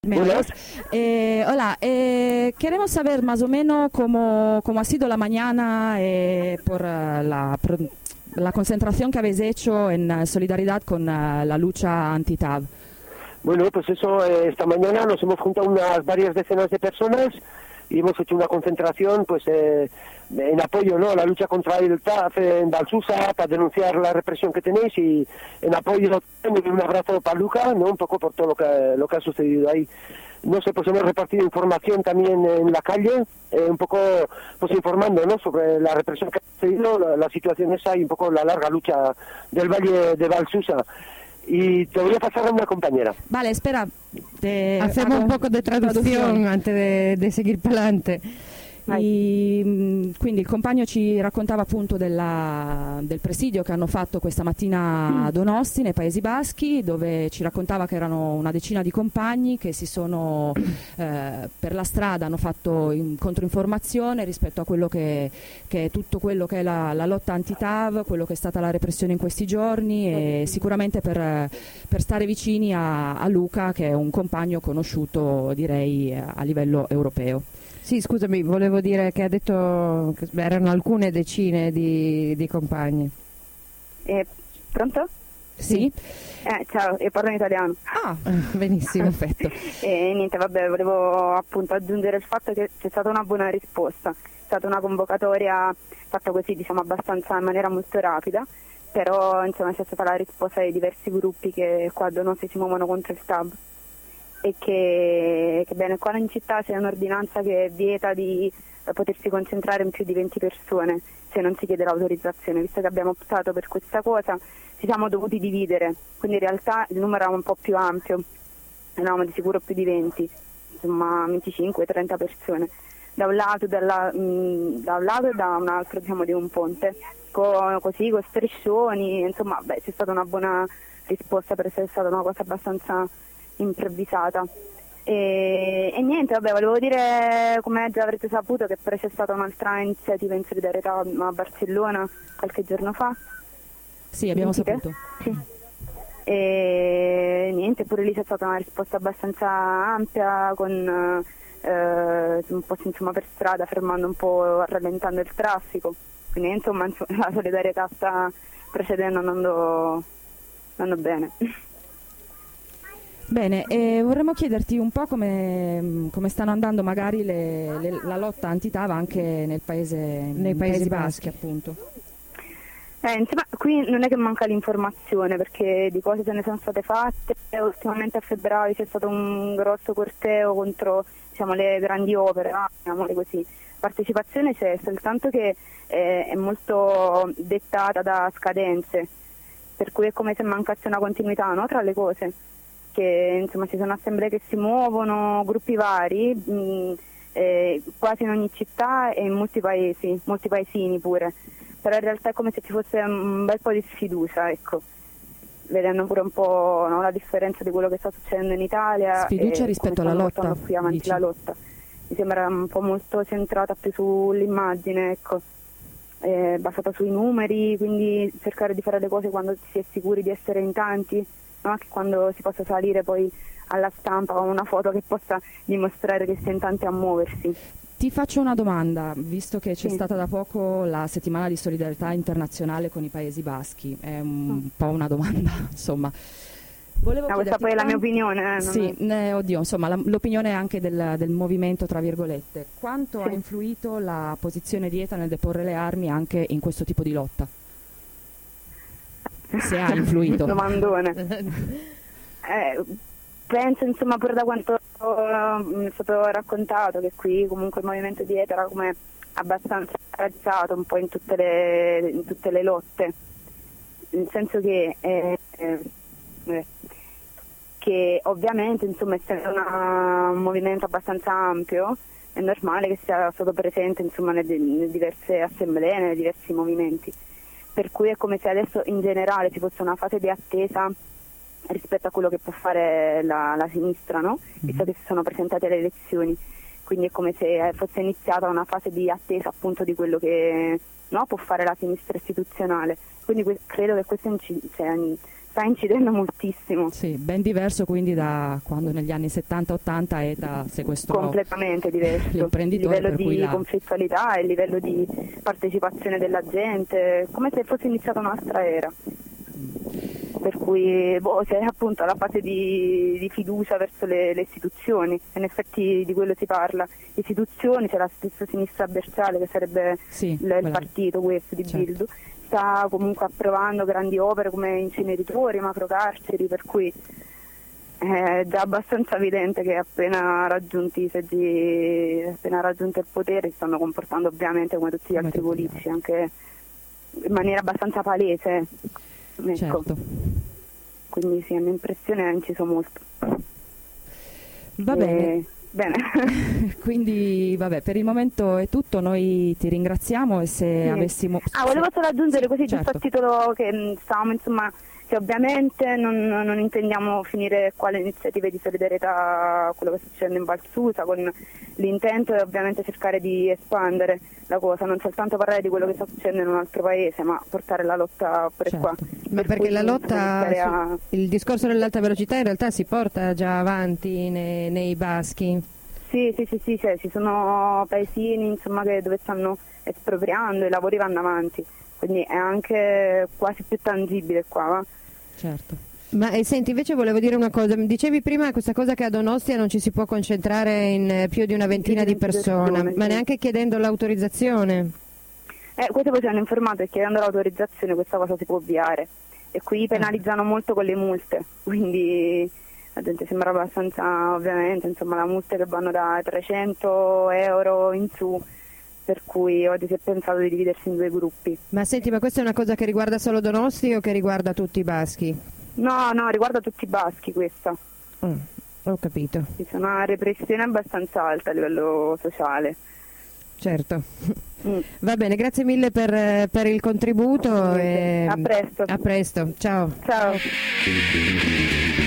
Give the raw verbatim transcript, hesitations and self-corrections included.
Buenas. Eh, hola, eh, queremos saber más o menos cómo, cómo ha sido la mañana eh, por uh, la, la concentración que habéis hecho en uh, solidaridad con uh, la lucha anti-T A V. Bueno, pues eso, eh, esta mañana nos hemos juntado unas varias decenas de personas y hemos hecho una concentración pues eh, en apoyo, ¿no?, a la lucha contra el T A V en Valsusa, para denunciar la represión que tenéis, y en apoyo y un abrazo para Luca, ¿no?, un poco por todo lo que, lo que ha sucedido ahí. No sé, pues hemos repartido información también en la calle, eh, un poco pues informando, ¿no?, sobre la represión que ha sucedido, la, la situación esa y un poco la larga lucha del Valle de Valsusa. Y te voy a pasar a una compañera. Vale, espera. Te Hacemos hago un poco de traduzione, traduzione. antes de, de seguir per adelante. I, mh, quindi il compagno ci raccontava appunto della, del presidio che hanno fatto questa mattina a Donosti, nei Paesi Baschi, dove ci raccontava che erano una decina di compagni che si sono eh, per la strada, hanno fatto in, controinformazione rispetto a quello che, che è tutto quello che è la, la lotta anti-T A V, quello che è stata la repressione in questi giorni, e sicuramente per, per stare vicini a, a Luca, che è un compagno conosciuto, direi, a livello europeo. Sì, scusami, volevo dire che ha detto che erano alcune decine di, di compagni. Eh, pronto? Sì? Eh, ciao, io parlo in italiano. Ah, benissimo. Perfetto. E niente, vabbè, volevo appunto aggiungere il fatto che c'è stata una buona risposta. È stata una convocatoria fatta così, diciamo, abbastanza in maniera molto rapida, però insomma c'è stata la risposta di diversi gruppi che qua a Donosti si muovono contro il T A V. E che, che bene, qua in città c'è un'ordinanza che vieta di eh, potersi concentrare in più di venti persone se non si chiede l'autorizzazione. Visto che abbiamo optato per questa cosa, ci siamo dovuti dividere, quindi in realtà il numero era un po' più ampio, eravamo di sicuro più di venti, insomma venticinque trenta persone, da un lato, dalla, mh, da un lato e da un altro, diciamo, di un ponte, con, così con striscioni, insomma beh, c'è stata una buona risposta per essere stata una cosa abbastanza improvvisata. E, e niente, vabbè, volevo dire, come già avrete saputo, che poi c'è stata un'altra iniziativa in solidarietà a Barcellona qualche giorno fa. Sì, abbiamo Sentite? saputo. Sì. E niente, pure lì c'è stata una risposta abbastanza ampia, con eh, un po' insomma per strada, fermando un po', rallentando il traffico. Quindi insomma, insomma la solidarietà sta procedendo, andando, andando bene. Bene, e vorremmo chiederti un po' come, come stanno andando magari le, le, la lotta anti-T A V anche nel paese, nei Paesi Baschi, appunto. Eh, insomma, qui non è che manca l'informazione, perché di cose se ne sono state fatte. Ultimamente a febbraio c'è stato un grosso corteo contro, diciamo, le grandi opere, no? Chiamiamole così. Partecipazione c'è, soltanto che eh, è molto dettata da scadenze, per cui è come se mancasse una continuità, no, tra le cose. Che insomma ci sono assemblee che si muovono, gruppi vari, mh, eh, quasi in ogni città e in molti paesi, molti paesini pure, però in realtà è come se ci fosse un bel po' di sfiducia, ecco, vedendo pure un po', no, la differenza di quello che sta succedendo in Italia. Sfiducia rispetto alla lotta, qui avanti dici? La lotta mi sembra un po' molto centrata più sull'immagine, ecco, eh, basata sui numeri, quindi cercare di fare le cose quando si è sicuri di essere in tanti, no? Che quando si possa salire poi alla stampa con una foto che possa dimostrare che si è in tanti a muoversi. Ti faccio una domanda, visto che c'è Sì. stata da poco la settimana di solidarietà internazionale con i Paesi Baschi, è un Mm. po' una domanda, insomma. Volevo No, questa chiederti poi è la mia quanto- opinione. Eh, non- Sì, eh, oddio, insomma, la- l'opinione anche del, del movimento, tra virgolette. Quanto Sì. ha influito la posizione di E T A nel deporre le armi anche in questo tipo di lotta? Se ha influito. Domandone. Eh, penso, insomma, pure da quanto uh, mi è stato raccontato, che qui comunque il movimento di E T A era come abbastanza razzato un po' in tutte le, in tutte le lotte, nel senso che, eh, eh, che ovviamente, insomma, essendo una, un movimento abbastanza ampio, è normale che sia stato presente, insomma, nelle, nelle diverse assemblee, nei diversi movimenti. Per cui è come se adesso in generale ci fosse una fase di attesa rispetto a quello che può fare la, la sinistra, no? Visto che si sono presentate le elezioni, quindi è come se fosse iniziata una fase di attesa appunto di quello che, no, può fare la sinistra istituzionale. Quindi que- credo che questo inci- cioè, sta incidendo moltissimo. Sì, ben diverso quindi da quando negli anni settanta ottanta ETA sequestrò completamente diverso il l'imprenditore, livello per cui di la... conflittualità e il livello di partecipazione della gente, come se fosse iniziata un'altra era. Per cui boh, c'è appunto la fase di, di fiducia verso le, le istituzioni, in effetti di quello si parla, istituzioni, c'è la stessa sinistra berciale che sarebbe sì, il, quella... il partito questo di certo. Bildu, sta comunque approvando grandi opere come inceneritori, macrocarceri, per cui è già abbastanza evidente che appena raggiunti i seggi, appena raggiunto il potere si stanno comportando ovviamente come tutti gli altri politici, anche in maniera abbastanza palese. Ecco. Certo. Quindi sì, l'impressione ha inciso molto. Va e... bene. Bene. Quindi vabbè, per il momento è tutto, noi ti ringraziamo e se sì. avessimo... Ah, volevo solo aggiungere così, certo. giusto a titolo che mh, stavamo insomma, che ovviamente non, non intendiamo finire qua le iniziative di solidarietà a quello che sta succedendo in Val Susa, con l'intento è ovviamente cercare di espandere la cosa, non soltanto parlare di quello che sta succedendo in un altro paese, ma portare la lotta pure certo. qua. Ma per perché la lotta, a... il discorso dell'alta velocità in realtà si porta già avanti nei, nei baschi. Sì, sì, sì, sì, cioè, ci sono paesini insomma, che, dove stanno espropriando, i lavori vanno avanti, quindi è anche quasi più tangibile qua. Va? Certo. Ma e senti, invece volevo dire una cosa, dicevi prima questa cosa che ad Donostia non ci si può concentrare in più di una ventina di persone, sì. ma neanche chiedendo l'autorizzazione. Eh, questo poi ci hanno informato e chiedendo l'autorizzazione questa cosa si può avviare e qui penalizzano molto con le multe, quindi la gente sembra abbastanza, ovviamente, insomma, la multe che vanno da trecento euro in su, per cui oggi si è pensato di dividersi in due gruppi. Ma senti, ma questa è una cosa che riguarda solo Donosti o che riguarda tutti i baschi? No, no, riguarda tutti i baschi questa. Mm, ho capito. Ci sono una repressione abbastanza alta a livello sociale. Certo. Mm. Va bene, grazie mille per, per il contributo. E A presto. A presto, ciao. Ciao.